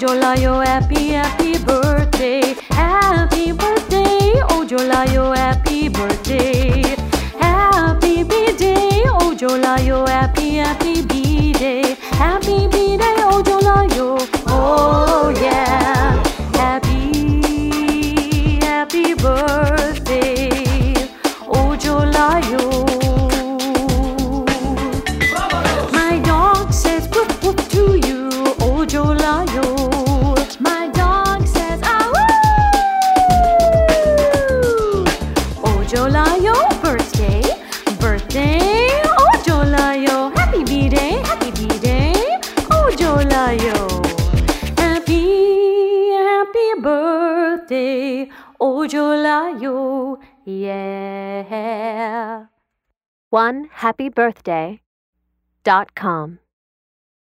Ojolayo, happy, happy birthday. Happy birthday, Ojolayo, happy birthday. Happy B-day, Ojolayo, happy, happy B-day. Happy B-day, Ojolayo, oh yeah. Happy, happy birthday, Ojolayo. My dog says whoop whoop to you, Ojolayo. My dog says ah woo. Ojolayo, birthday, birthday, Ojolayo. Happy B-day, Ojolayo. Happy, happy birthday, Ojolayo, yeah. OneHappyBirthday.com